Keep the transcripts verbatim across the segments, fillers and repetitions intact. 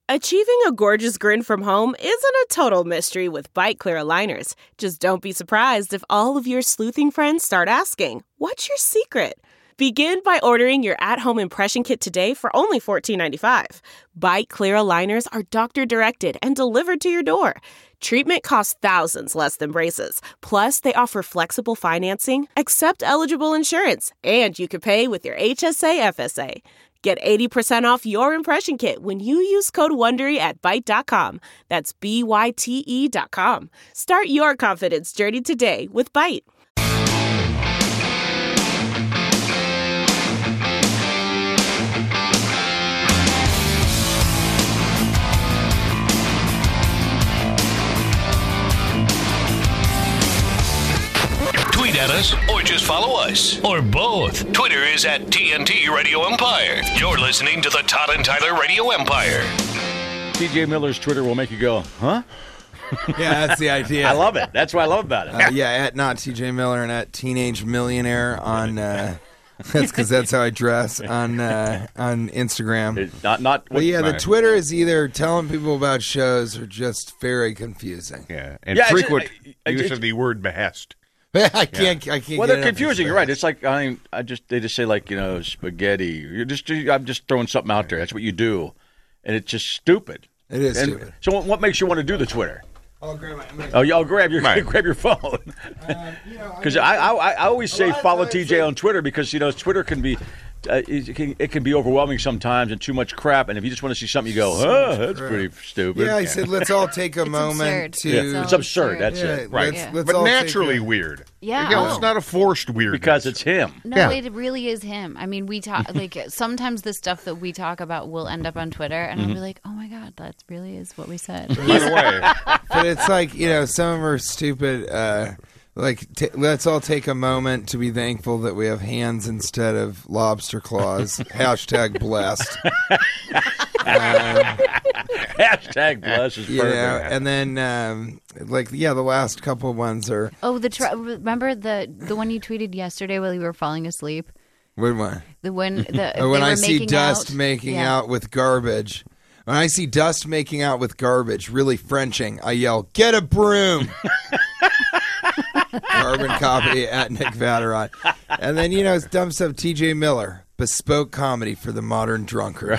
Achieving a gorgeous grin from home isn't a total mystery with Byte Clear aligners. Just don't be surprised if all of your sleuthing friends start asking, "What's your secret?" Begin by ordering your at-home impression kit today for only fourteen ninety-five. Byte Clear aligners are doctor-directed and delivered to your door. Treatment costs thousands less than braces. Plus, they offer flexible financing, accept eligible insurance, and you can pay with your H S A F S A. Get eighty percent off your impression kit when you use code WONDERY at byte dot com. That's B Y T E dot com. Start your confidence journey today with Byte. Tweet at us or just follow us. Or both. Twitter is at T N T Radio Empire. You're listening to the Todd and Tyler Radio Empire. T J Miller's Twitter will make you go, huh? Yeah, that's the idea. I love it. That's what I love about it. Uh, yeah, at not T J Miller and at Teenage Millionaire on. Uh, that's because that's how I dress on uh, on Instagram. It's not not. But yeah, the Twitter is either telling people about shows or just very confusing. Yeah, and Yeah, it's- frequent I- I- use it's- of the word behest. I can't. I can't. Well, get they're enough of confusing. this. You're right. It's like I mean, I just they just say like you know spaghetti. You're just I'm just throwing something out there. That's what you do, and it's just stupid. It is And stupid. So what makes you want to do the Twitter? I'll grab my. I'm gonna- Oh, y'all grab your Right. grab your phone. Uh, you know, Because I, I I always say Well, I- follow I T J say- on Twitter because you know Twitter can be uh, it, can, it can be overwhelming sometimes and too much crap. And if you just want to see something, you go, oh, that's crap. pretty stupid. Yeah, I said let's all take a It's moment absurd. to. Yeah, it's absurd. That's Yeah, it. Right. Let's, Yeah. let's But all take naturally a- weird. Yeah. You know, Oh. it's not a forced weirdness. Because it's him. No, Yeah. it really is him. I mean, we talk like sometimes the stuff that we talk about will end up on Twitter, and I'll be like, "Oh my god, that really is what we said." By the way, But it's like, you know, some of them are stupid. Uh, like, t- let's all take a moment to be thankful that we have hands instead of lobster claws. Hashtag blessed. Hashtag bless is You perfect. know, and then, um, like, yeah, the last couple of ones are. Oh, the tr- remember the the one you tweeted yesterday while you were falling asleep. What one? The one the Or when they I were see making dust out. making Yeah. out with garbage. When I see dust making out with garbage, really Frenching, I yell, "Get a broom!" Carbon copy at Nick Vatterott. And then, you know, it's dumb stuff. T J Miller, bespoke comedy for the modern drunkard.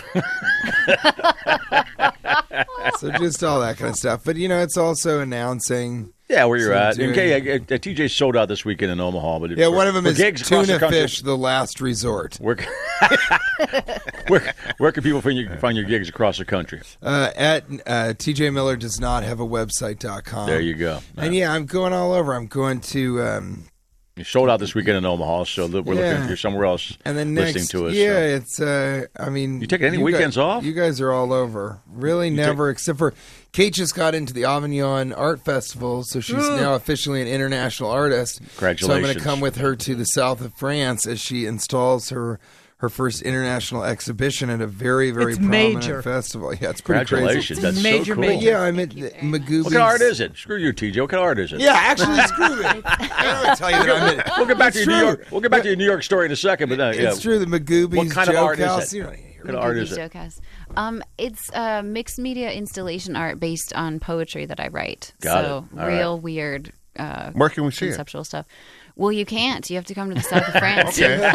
So just all that kind of stuff. But, you know, it's also announcing. Yeah, where you're So at. doing- Okay, uh, uh, T J sold out this weekend in Omaha. But Yeah, for- one of them for is gigs across tuna the country, fish, the last resort. Where, where, where can people find your, find your gigs across the country? Uh, at uh, T J Miller does not have a website dot com. There you go. And yeah, I'm going all over. I'm going to, um, You sold out this weekend in Omaha, so we're looking Yeah. if you're somewhere else and then listening next, to us. yeah, so. it's, uh, I mean. You taking any guys- weekends off? You guys are all over. Really never, except for Kate just got into the Avignon Art Festival, so she's now officially an international artist. So I'm going Congratulations. to come with her to the south of France as she installs her her first international exhibition at a very, very It's prominent major. festival. Yeah, it's pretty crazy. Congratulations. That's Major, so cool. major. But yeah, I'm at Magooby's. What kind of art is it? Screw you, T J. What kind of art is it? Yeah, actually, screw it. I don't tell you that I'm at. We'll get back It's to your New true. York. We'll get back to your New York story in a second, but uh, yeah. It's true. The Magooby's What kind of Joke art is House. it? You know, What kind of art is it? Joke House. Um, it's uh, mixed media installation art based on poetry that I write. Got so it. All real weird uh, where can we see it? conceptual stuff. Well, you can't. You have to come to the south of France. Okay.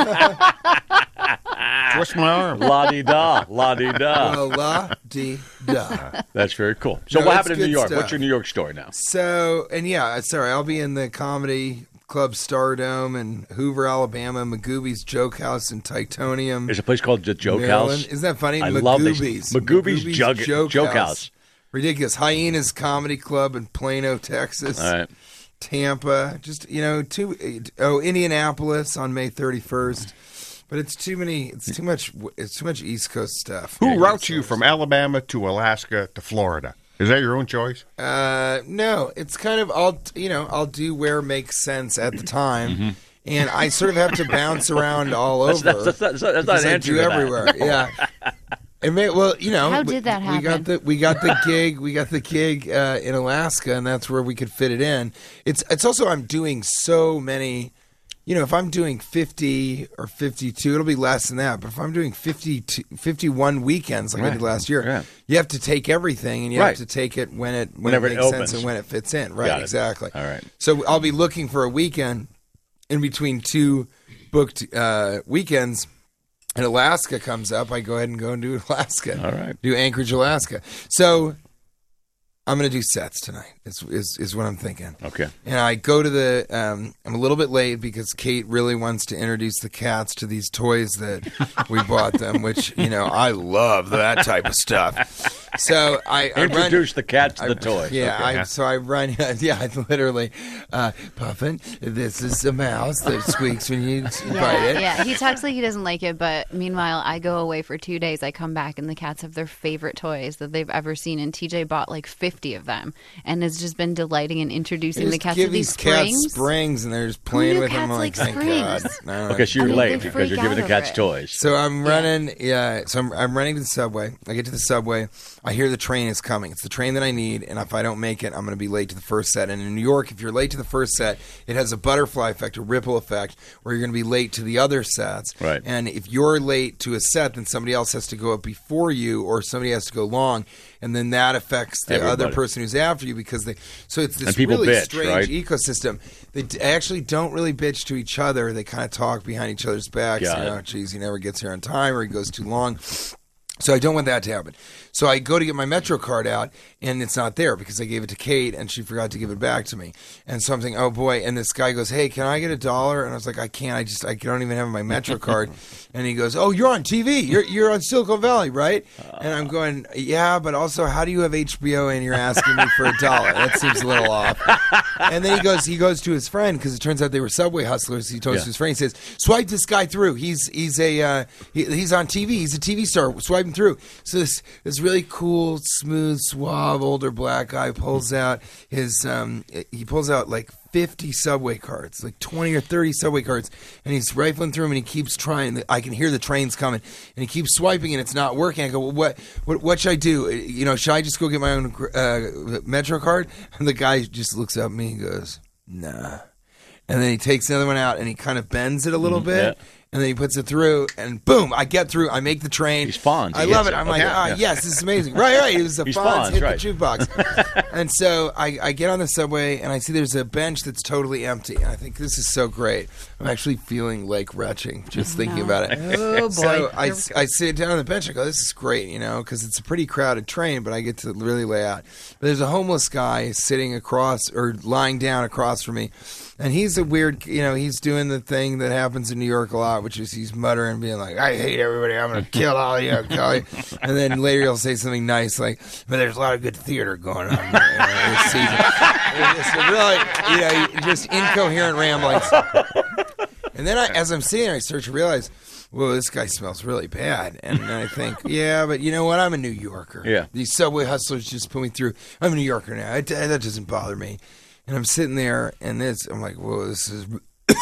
Twist my arm. La di da, la di da. Well, la di da. That's very cool. So No, what it's happened in New good York? stuff. What's your New York story now? So, and yeah, sorry, I'll be in the Comedy Club Stardome in Hoover, Alabama, Magooby's Joke House in Titonium. There's a place called the Joke Maryland. House. Isn't that funny? I love this. Magooby's. Magooby's Jug- Joke House. Ridiculous. Hyenas Comedy Club in Plano, Texas. All right. Tampa, just you know, two oh Indianapolis on May thirty-first. But it's too many. It's too much. It's too much East Coast stuff. Who routes you from Alabama to Alaska to Florida? Is that your own choice? Uh, no, it's kind of I'll you know I'll do where makes sense at the time, Mm-hmm. and I sort of have to bounce around all over. That's, that's, that's, that's not because an I answer do to that. everywhere. Yeah. It may, well, you know, How we- did that We got happen? the we got the gig. We got the gig uh, in Alaska, and that's where we could fit it in. It's it's also I'm doing so many, you know, if I'm doing fifty or fifty-two, it'll be less than that. But if I'm doing fifty-two, fifty-one weekends like Right. I did last year, Yeah. you have to take everything and you Right. have to take it when it when Whenever it it makes opens. sense and when it fits in. Right, Got it. exactly. All right. So I'll be looking for a weekend in between two booked uh, weekends. And Alaska comes up, I go ahead and go and do Alaska. All right. Do Anchorage, Alaska. So I'm going to do sets tonight, is, is is what I'm thinking. Okay. And I go to the, um, I'm a little bit late because Kate really wants to introduce the cats to these toys that we bought them, which, you know, I love that type of stuff. So I, I run, Introduce the cat to I- the toy. Yeah, Okay. I, so I run. Yeah, I literally, uh, Puffin. This is a mouse that squeaks when you bite Yeah, it. yeah. He talks like he doesn't like it, but meanwhile, I go away for two days. I come back, and the cats have their favorite toys that they've ever seen. And T J bought like fifty of them, and has just been delighting in introducing They the just cats give to these these cats springs. springs, and they're just playing knew with them. cats I'm like like, thank springs? God. No, no, Okay, so you're I mean, late they because freak you're giving the out cats over it. toys. So I'm running, yeah. So I'm, I'm running to the subway. I get to the subway. I hear the train is coming. It's the train that I need, and if I don't make it, I'm going to be late to the first set. And in New York, if you're late to the first set, it has a butterfly effect, a ripple effect, where you're going to be late to the other sets. Right. And if you're late to a set, then somebody else has to go up before you, or somebody has to go long, and then that affects the Everybody. other person who's after you because they. So it's this And people really bitch, strange right? ecosystem. They d- actually don't really bitch to each other. They kind of talk behind each other's backs. Got you it. know, geez, he never gets here on time, or he goes too long. So I don't want that to happen. So I go to get my Metro card out, and it's not there because I gave it to Kate, and she forgot to give it back to me. And so I'm thinking, oh boy. And this guy goes, hey, can I get a dollar? And I was like, I can't. I just I don't even have my Metro card. And he goes, oh, you're on T V. You're you're on Silicon Valley, right? And I'm going, yeah, but also, how do you have H B O and you're asking me for a dollar? That seems a little off. And then he goes, he goes to his friend because it turns out they were Subway hustlers. He goes Yeah. to his friend. He says, swipe this guy through. He's he's a uh, he, he's on T V. He's a T V star. Swipe him through. So this this really cool, smooth, suave, older black guy pulls out his um he pulls out like fifty Subway cards, like twenty or thirty Subway cards, and he's rifling through them, and he keeps trying. I can hear the trains coming, and he keeps swiping, and it's not working. I go, well, what, what, what should I do? You know, should I just go get my own uh, Metro card? And the guy just looks up at me and goes, nah. And then he takes another one out, and he kind of bends it a little bit. yeah. And then he puts it through, and boom! I get through. I make the train. He spawns. I He love hits it. it. I'm like, Okay. ah, Yeah. yes, this is amazing. Right, right. It was a He Fonz spawns, hit right. the jukebox. And so I, I get on the subway, and I see there's a bench that's totally empty. And I think this is so great. I'm actually feeling like retching just thinking about it. Oh, boy. So I, I sit down on the bench. I go, this is great, you know, because it's a pretty crowded train, but I get to really lay out. But there's a homeless guy sitting across or lying down across from me. And he's a weird, you know, he's doing the thing that happens in New York a lot, which is he's muttering, being like, I hate everybody. I'm going to kill all of you. I'll kill you. And then later he'll say something nice like, but there's a lot of good theater going on you know, this season. It's just really, you know, just incoherent ramblings. And then I, as I'm sitting there, I start to realize, whoa, this guy smells really bad. And then I think, yeah, but you know what? I'm a New Yorker. Yeah. These subway hustlers just put me through. I'm a New Yorker now. It, that doesn't bother me. And I'm sitting there, and this, I'm like, whoa, this is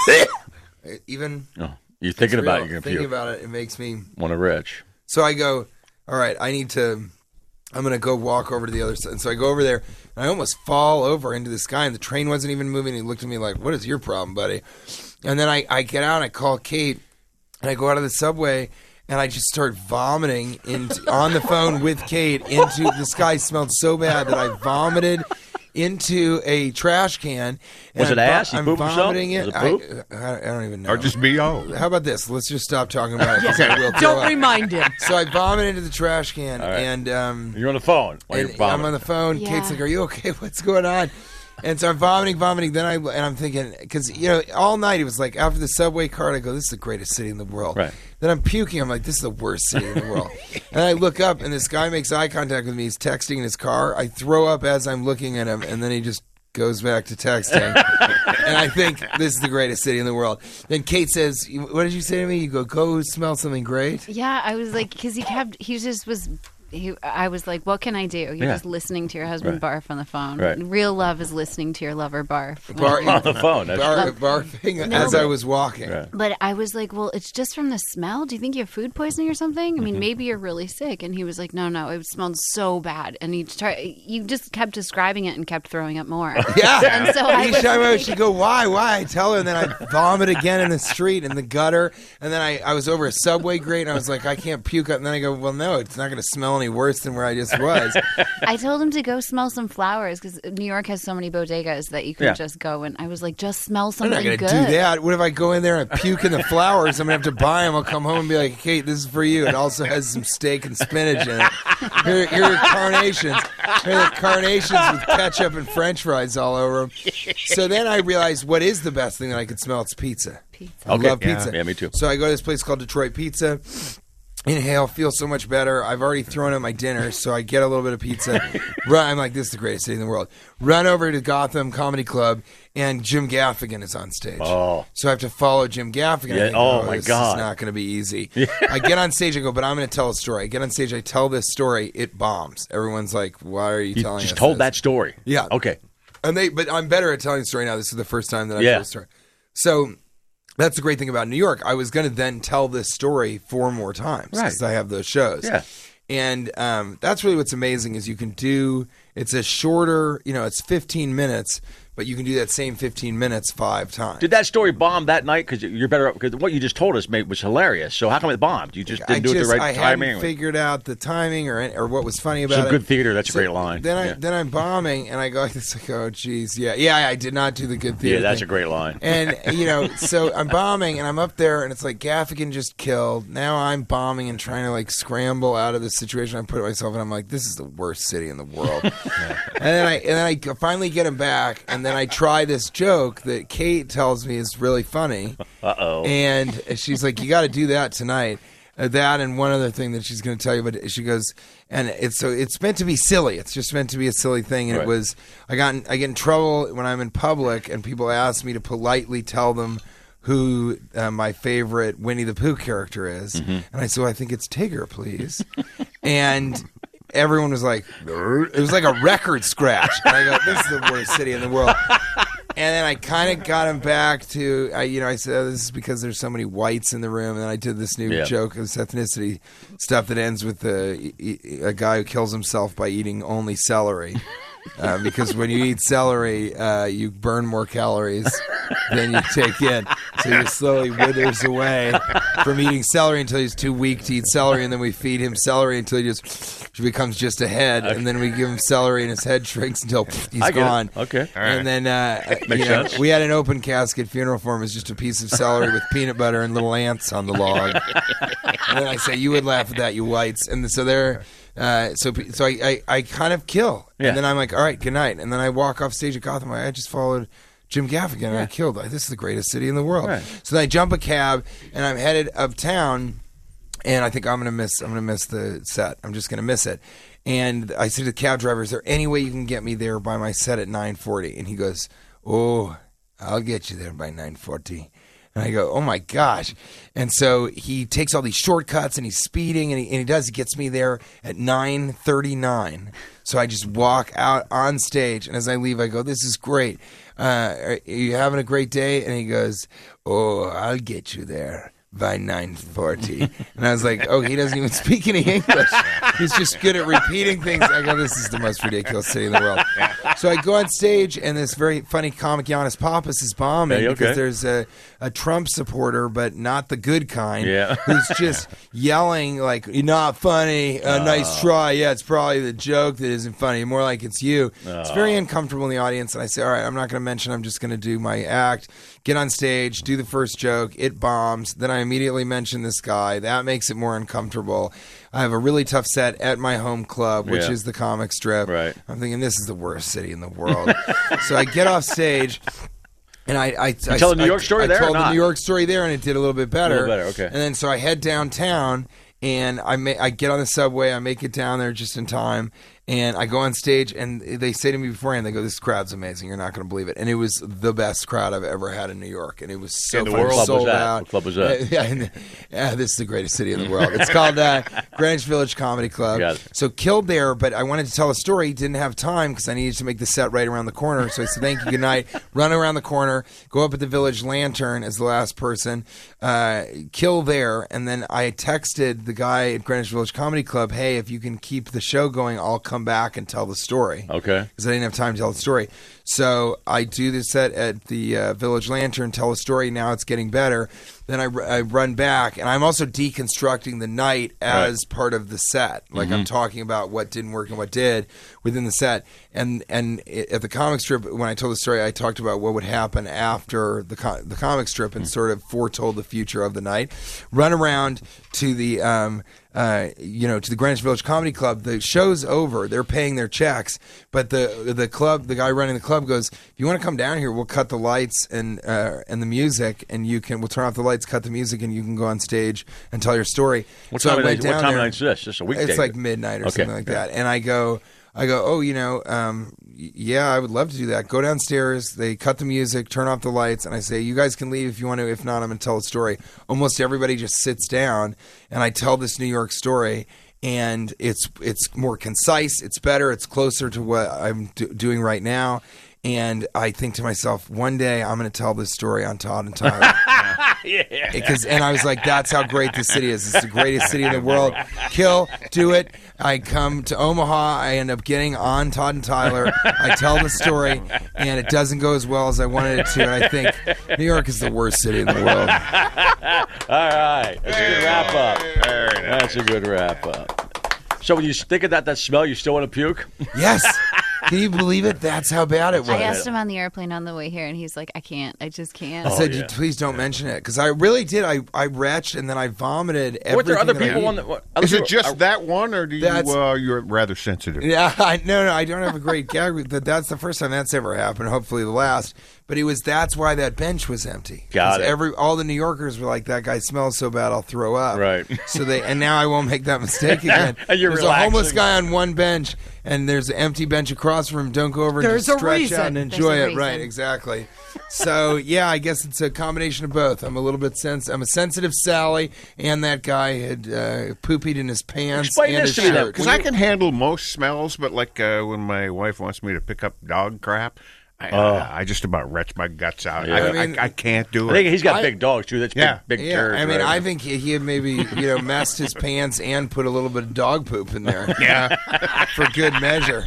even. Oh, you're thinking it's about real. it, you're going to Thinking puke. about it, it makes me. Want a rich. So I go, all right, I need to. I'm going to go walk over to the other side. And so I go over there, and I almost fall over into this guy, and the train wasn't even moving. He looked at me like, what is your problem, buddy? And then I, I get out, and I call Kate, and I go out of the subway, and I just start vomiting into, on the phone with Kate into this guy smelled so bad that I vomited into a trash can. and Was it I'm vo- ass? He I'm pooped himself? vomiting it. Was it I, poop? I, I don't even know. Or just B O. How about this? Let's just stop talking about it. 'cause I will throw Don't up. remind him. So I vomit into the trash can, All right. and um, You're on the phone while and you're vomiting. I'm on the phone. Yeah. Kate's like, "Are you okay? What's going on?" And so I'm vomiting, vomiting. Then I and I'm thinking because you know all night it was like after the subway card, I go, "This is the greatest city in the world." Right. Then I'm puking. I'm like, "This is the worst city in the world." And I look up, and this guy makes eye contact with me. He's texting in his car. I throw up as I'm looking at him, and then he just goes back to texting. And I think this is the greatest city in the world. Then Kate says, "What did you say to me?" You go, "Go smell something great." Yeah, I was like, because he kept, he just was he, I was like, what can I do? You're Yeah. just listening to your husband Right. barf on the phone. Right. Real love is listening to your lover barf. Bar- On the phone. That's bar- true. barfing No, as I but- was walking. Right. But I was like, well, it's just from the smell. Do you think you have food poisoning or something? I mean, Mm-hmm. maybe you're really sick. And he was like, no, no, it smelled so bad. And he tried, you just kept describing it and kept throwing up more. Yeah. And so I Each was time I like- she'd go, why, why? I tell her, and then I vomit again in the street, in the gutter. And then I, I was over a Subway grate, and I was like, I can't puke up. And then I go, well, no, it's not going to smell any worse than where I just was. I told him to go smell some flowers because New York has so many bodegas that you can Yeah. just go. And I was like, just smell I'm something not going to good. do that. What if I go in there and I puke in the flowers? I'm going to have to buy them. I'll come home and be like, Kate, this is for you. It also has some steak and spinach in it. Here, here are carnations. Here are the carnations with ketchup and french fries all over them. So then I realized what is the best thing that I could smell? It's pizza. Pizza. I Okay. love Yeah. pizza. Yeah, me too. So I go to this place called Detroit Pizza. Inhale, feel so much better. I've already thrown out my dinner, so I get a little bit of pizza. Run, I'm like, this is the greatest city in the world. Run over to Gotham Comedy Club, and Jim Gaffigan is on stage. Oh. So I have to follow Jim Gaffigan. I Yeah, think, oh, my this God. is not going to be easy. I get on stage, I go, but I'm going to tell a story. I get on stage, I tell this story, it bombs. Everyone's like, why are you, You telling just us told this? that story. Yeah. Okay. And they, but I'm better at telling the story now. This is the first time that I've Yeah. told the story. So that's the great thing about New York. I was going to then tell this story four more times because Right. I have those shows. Yeah. And um, that's really what's amazing is you can do. It's a shorter, you know, it's fifteen minutes, but you can do that same fifteen minutes five times. Did that story bomb that night? Because you're better. Because what you just told us mate, was hilarious. So how come it bombed? You just didn't I do just, it the right I hadn't timing. figured out the timing or or what was funny about Some it. good theater. That's a So great line. Then I Yeah. then I'm bombing and I go, it's like, oh geez, yeah, yeah, I did not do the good theater. Yeah, that's thing. a great line. And you know, so I'm bombing and I'm up there and it's like Gaffigan just killed. Now I'm bombing and trying to like scramble out of the situation I put myself in. I'm like, this is the worst city in the world. and then I and then I finally get him back and then I try this joke that Kate tells me is really funny. Uh oh. And she's like, you got to do that tonight. Uh, that and one other thing that she's going to tell you, but she goes, and it's so it's meant to be silly. It's just meant to be a silly thing. And Right. it was, I got in, I get in trouble when I'm in public, and people ask me to politely tell them who uh, my favorite Winnie the Pooh character is, Mm-hmm. and I said, well, I think it's Tigger, please. And everyone was like, it was like a record scratch. And I go, this is the worst city in the world. And then I kind of got him back to, I, you know, I said, oh, this is because there's so many whites in the room. And then I did this new Yeah. joke of ethnicity stuff that ends with a, a guy who kills himself by eating only celery. Uh, because when you eat celery, uh, you burn more calories than you take in. So he slowly withers away from eating celery until he's too weak to eat celery. And then we feed him celery until he just he becomes just a head. And then we give him celery and his head shrinks until he's I get it. gone. Okay. All And then uh, Makes you know, sense. we had an open casket funeral for him. It was just a piece of celery with peanut butter and little ants on the log. And then I say, you would laugh at that, you whites. And so they're... Uh, so so I, I, I kind of kill. Yeah. And then I'm like, all right, good night. And then I walk off stage at Gotham. I just followed Jim Gaffigan and I killed. Like, this is the greatest city in the world. Right. So then I jump a cab and I'm headed uptown. And I think I'm gonna miss. I'm gonna miss the set. I'm just gonna miss it. And I say to the cab driver, "Is there any way you can get me there by my set at nine forty?" And he goes, "Oh, I'll get you there by nine forty." And I go, oh my gosh. And so he takes all these shortcuts and he's speeding and he, and he does. He gets me there at nine thirty-nine. So I just walk out on stage. And as I leave, I go, this is great. Uh, are you having a great day? And he goes, oh, I'll get you there by nine forty. And I was like, oh, he doesn't even speak any English. He's just good at repeating things. I go, this is the most ridiculous city in the world. So I go on stage, and this very funny comic, Giannis Pappas, is bombing Hey, okay. because there's a, a Trump supporter, but not the good kind, Yeah. who's just yelling like, you're not funny, uh, nice try. Yeah, it's probably the joke that isn't funny. More like it's you. It's very uncomfortable in the audience, and I say, all right, I'm not going to mention, I'm just going to do my act, get on stage, do the first joke, it bombs, then I immediately mention this guy. That makes it more uncomfortable. I have a really tough set at my home club, which Yeah. is the comic strip. Right. I'm thinking, this is the worst city in the world. So I get off stage, and I, I, I tell the New I- York story I there or told the not? New York story there, and it did a little bit better. A little better, okay. And then so I head downtown, And I ma- I get on the subway, I make it down there just in time, and I go on stage, and they say to me beforehand, they go, "This crowd's amazing. You're not going to believe it." And it was the best crowd I've ever had in New York, and it was so In the fun. world? sold What club was that? out. What club was that? Yeah, and- yeah, this is the greatest city in the world. It's called uh, Greenwich Village Comedy Club. Got it. So killed there, but I wanted to tell a story. Didn't have time because I needed to make the set right around the corner. So I said, "Thank you, good night." Run around the corner, go up at the Village Lantern as the last person, uh, kill there, and then I texted the guy at Greenwich Village Comedy Club, "Hey, if you can keep the show going, I'll come back and tell the story." Okay. Because I didn't have time to tell the story. So I do the set at the uh, Village Lantern, tell a story. Now it's getting better. Then I, r- I run back, and I'm also deconstructing the night as Right. part of the set. Like I'm talking about what didn't work and what did within the set. And and it, at the comic strip, when I told the story, I talked about what would happen after the co- the comic strip and sort of foretold the future of the night. Run around to the um, uh, you know to the Greenwich Village Comedy Club. The show's over. They're paying their checks, but the the club, the guy running the club goes, "If you want to come down here, we'll cut the lights and uh, and the music, and you can we'll turn off the lights, cut the music, and you can go on stage and tell your story." What So I time, of went night, what down time of there. night is this? Just a weekday? It's like midnight or Okay. something like that. And I go, I go, "Oh, you know, um, y- yeah, I would love to do that." Go downstairs. They cut the music, turn off the lights, and I say, "You guys can leave if you want to. If not, I'm going to tell a story." Almost everybody just sits down, and I tell this New York story. And it's it's more concise. It's better. It's closer to what I'm do- doing right now. And I think to myself, one day I'm going to tell this story on Todd and Tyler. Yeah. Because and I was like, that's how great this city is. It's the greatest city in the world. Kill, do it. I come to Omaha. I end up getting on Todd and Tyler. I tell the story, and it doesn't go as well as I wanted it to. And I think New York is the worst city in the world. All right. That's a good wrap up. That's a good wrap up. So when you think of that, that smell, you still want to puke? Yes. Can you believe it? That's how bad it was. I asked him on the airplane on the way here, and he's like, "I can't. I just can't." I said, yeah. you, please don't mention it. Because I really did. I, I retched, and then I vomited everything. Weren't there other that I people ate. on the... what- other Is it people- just are- that one, or do you, That's- uh, you're rather sensitive? Yeah, I, no, no, I don't have a great gag. That that's the first time that's ever happened. Hopefully, the last. But it was that's why that bench was empty. Got 'Cause it. Every all the New Yorkers were like, "That guy smells so bad, I'll throw up." Right. So they and now I won't make that mistake again. And you're there's a homeless relaxing. guy on one bench, and there's an empty bench across from him. Don't go over and There's just a stretch reason. out and There's enjoy a it. Right, reason. exactly. So yeah, I guess it's a combination of both. I'm a little bit sens- I'm a sensitive Sally, and that guy had uh, poopied in his pants Explain and this his to me then. shirt. Because I can handle most smells, but like uh, when my wife wants me to pick up dog crap, I, uh, I just about retch my guts out. Yeah. I, I I, mean- I can't do I think it. he's got I- big dogs, too. That's Yeah. big, big Yeah, turds, I mean, right? I think he, he had maybe you know messed his pants and put a little bit of dog poop in there. Yeah, for good measure.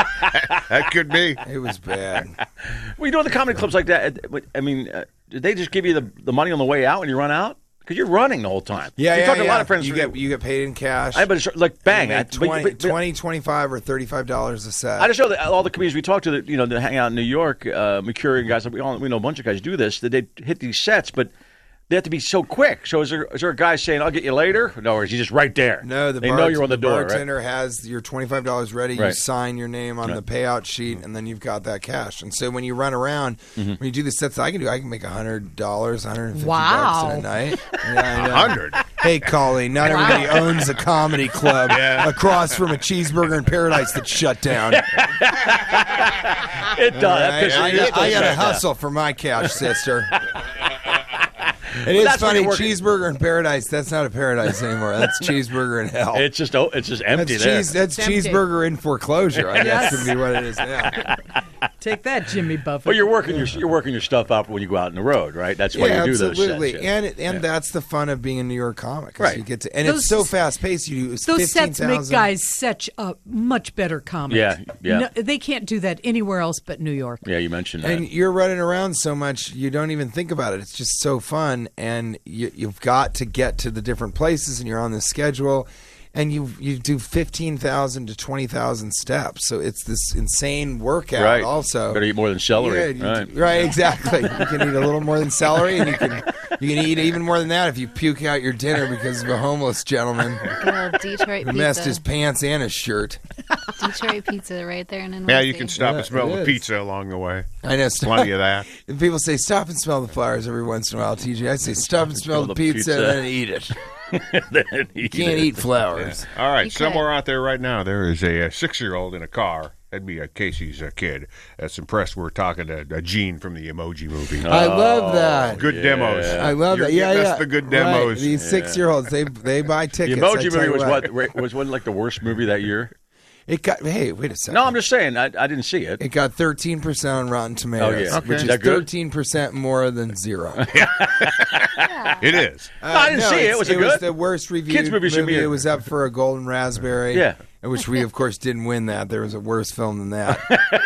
that could be. It was bad. Well, you know, the comedy clubs like that, uh, I mean, uh, did they just give you the, the money on the way out when you run out? Because you're running the whole time. Yeah, you yeah, talk to yeah. a lot of friends. You who- get you get paid in cash. I, but it's like, bang. You I, make but- twenty, but- but- twenty, twenty-five, or thirty-five dollars a set. I just know that all the comedians we talk to that, you know, that hang out in New York, uh, Mercury and guys, we, all, we know a bunch of guys do this, that they hit these sets, but they have to be so quick. So is there is there a guy saying, "I'll get you later"? No, or is he just right there? No, the they bar- know you're on the, door, right? bartender has your twenty-five dollars ready. You Right. sign your name on the payout sheet, and then you've got that cash. And so when you run around, Mm-hmm. when you do the sets that I can do, I can make one hundred dollars, one hundred fifty Wow. bucks in a night. Yeah, I know. Hundred. Hey, Colleen, not everybody owns a comedy club across from a Cheeseburger in Paradise that's shut down. It does. That I, pisses I, me I, off. I got to hustle for my cash, sister. It is that's when funny. you're working. Cheeseburger in Paradise. That's not a paradise anymore. That's cheeseburger in hell. It's just oh, it's just empty that's there. cheese. That's It's empty. cheeseburger in foreclosure. I guess Yes. would be what it is now. Take that, Jimmy Buffett. Well, you're working your you're working your stuff out when you go out on the road, right? That's why Yeah, you do absolutely. those sets. yeah. And it, and that's the fun of being a New York comic. 'cause Right. You get to, and Those- it's so fast paced. You do it's Those fifteen sets make thousand. guys such a much better comic. Yeah, yeah. No, they can't do that anywhere else but New York. Yeah, you mentioned that. And you're running around so much, you don't even think about it. It's just so fun, and you, you've got to get to the different places, and you're on the schedule, and you you do fifteen thousand to twenty thousand steps. So it's this insane workout. right. Also, Better eat more than celery. Yeah, you- right. right, exactly. You can eat a little more than celery, and you can you can eat even more than that if you puke out your dinner because of a homeless gentleman Good old Detroit who pizza. messed his pants and his shirt. Detroit pizza right there in N Y C. Yeah, you can stop Yeah, and smell it the is. pizza along the way. I know. Plenty of that. And people say, stop and smell the flowers every once in a while, T J. I say, stop and smell, Smell the, the pizza, pizza. and then eat it. You can't eat flowers. All right, You could. somewhere out there right now, there is a, a six-year-old in a car. That'd be uh, Casey's uh, kid. That's impressed we're talking to uh, Gene from the Emoji Movie. I love that. Good demos. I love You're that. Yeah, giving yeah. us the good Right. demos. These six-year-olds, they they buy The tickets. I Emoji tell Movie you was what? Right, was one like the worst movie that year? It got. Hey, wait a second. No, I'm just saying. I, I didn't see it. It got thirteen percent on Rotten Tomatoes, Oh, yeah. which Is is that good? thirteen percent more than zero. It is. Uh, No, I didn't see it. it's- Was it was good? the worst reviewed Kids' movie should be a- It was up for a Golden Raspberry. Yeah. Which we, of course, didn't win that. There was a worse film than that.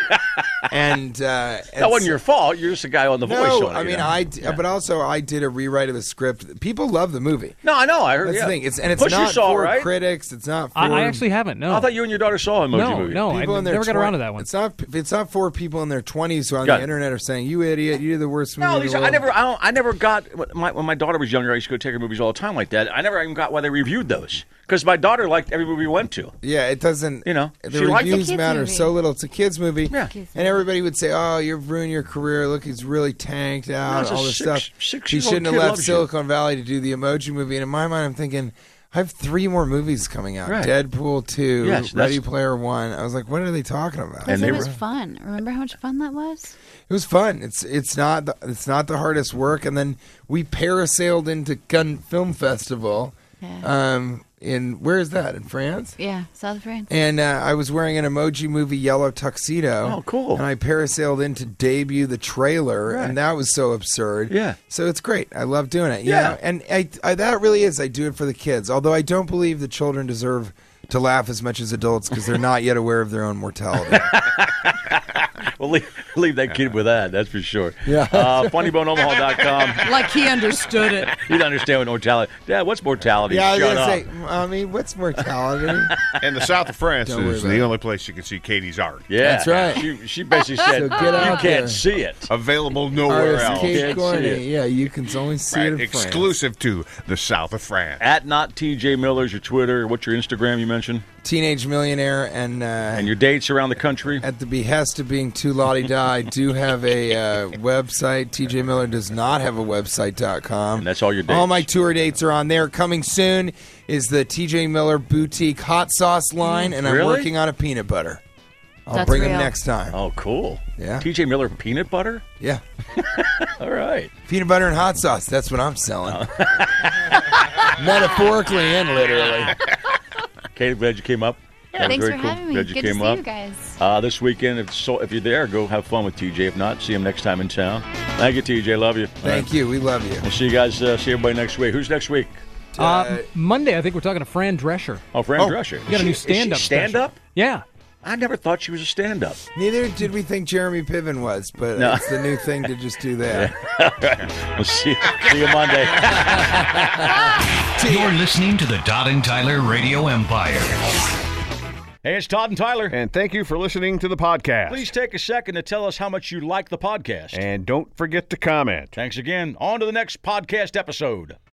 and uh, That wasn't your fault. You're just a guy on the voice. No, showing it, I you mean, know? I. d- But also, I did a rewrite of the script. People love the movie. No, I know. I heard. That's yeah. the thing. It's and it's Push not you saw, for right? critics. It's not for. I, I actually haven't. No, I thought you and your daughter saw Emoji no, Movie. no. I People in their never got twen- around to that one. It's not. It's not for people in their twenties who on Got the it. internet are saying, "You idiot! You did the worst movie." No, in these the are, I world." never. I, don't, I never got my, when my daughter was younger. I used to go take her movies all the time like that. I never even got why they reviewed those because my daughter liked every movie we went to. Yeah, it doesn't. You know, the she liked them. reviews Kids matter movie. so little. It's a kids movie, Yeah. Kids and everybody would say, "Oh, you've ruined your career. Look, he's really tanked out. it's a all this six- stuff. six-year-old he shouldn't have kid left loves you." Silicon Valley to do the Emoji Movie." And in my mind, I'm thinking, I have three more movies coming out: Right. Deadpool two, Yes, that's- Ready Player One. I was like, "What are they talking about?" Because they it were- was fun. Remember how much fun that was? It was fun. It's it's not the, it's not the hardest work. And then we parasailed into Cannes Film Festival. Yeah. Um, in where is that? In France. Yeah, South France. And uh, I was wearing an Emoji Movie yellow tuxedo. Oh, cool. And I parasailed in to debut the trailer, Right. and that was so absurd. Yeah. So it's great. I love doing it. you Yeah. know? And I, I, that really is. I do it for the kids. Although I don't believe the children deserve to laugh as much as adults because they're not yet aware of their own mortality. Well, leave, leave that kid with that. That's for sure. Yeah. Uh, funny bone omaha dot com. Like he understood it. He'd understand what mortality. Dad, what's mortality? yeah, I was Shut going up. to say, Mommy, what's mortality? And the south of France Don't worry is about the it. only place you can see Katie's art. Yeah, That's right. She, she basically said, So get "You out can't there. see it." Available nowhere Artist else. Kate Can't see Gorney. it. Yeah, you can only see Right, it in France. exclusive to the south of France. At not T J Miller's your Twitter. What's your Instagram? You mentioned, Teenage Millionaire, and uh, and your dates around the country. at the behest of being too la-di-da, I do have a uh, website. T J Miller does not have a website dot com. And that's all your dates. All my tour dates are on there. Coming soon is the T J Miller Boutique Hot Sauce line, and I'm Really? working on a peanut butter. I'll That's bring them real. next time. Oh, cool. Yeah. T J Miller peanut butter. Yeah. All right. Peanut butter and hot sauce. That's what I'm selling. Metaphorically and literally. Kate, glad you came up. That was Thanks very for cool. having me. Glad you Good came to see up. you guys. Uh, this weekend, if so, if you're there, go have fun with T J. If not, see him next time in town. Thank you, T J. Love you. Thank you. We love you. We'll see you guys. Uh, see everybody next week. Who's next week? Uh, Monday, I think we're talking to Fran Drescher. Oh, Fran Oh, Drescher. You got a new Is she- is she stand-up. Stand special. up? Yeah. I never thought she was a stand up. Neither did we think Jeremy Piven was, but No. it's the new thing to just do that. We'll see, see you Monday. You're listening to the Todd and Tyler Radio Empire. Hey, it's Todd and Tyler. And thank you for listening to the podcast. Please take a second to tell us how much you like the podcast. And don't forget to comment. Thanks again. On to the next podcast episode.